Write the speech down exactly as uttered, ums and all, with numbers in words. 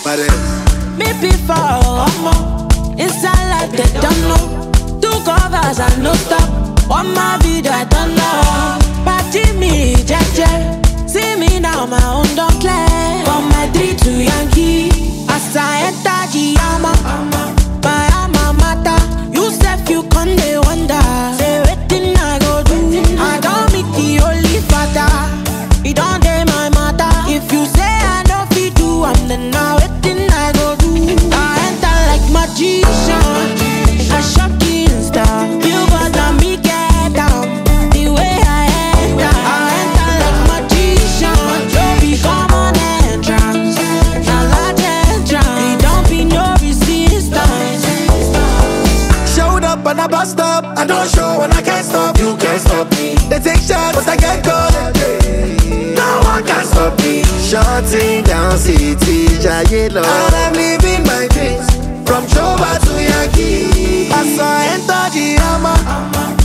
Me before, omo. Inside life they don't know. Two covers and no stop. One my video I don't know. Party me, jeje. See me now, my own don't clear. From my three to Yankee. As I enter the armor, my alma mater. You said you can't they wonder. Say waiting I go do. I don't meet the only father. It don't day my matter. If you say I don't fit do, I'm then now waiting I go do. I enter like magician. I shock the star. You got on me get down. The way I enter, I enter like magician. Don't become an entrance. Now large entrance. It don't be no resistance. Showed up and I bust up. I don't show when I can't stop. You can't stop me. They take shots, but I get caught. No one can stop me. Shutting down city, Jayelo. And I'm living my dreams. From Choba to Yankee. As I enter the Yama.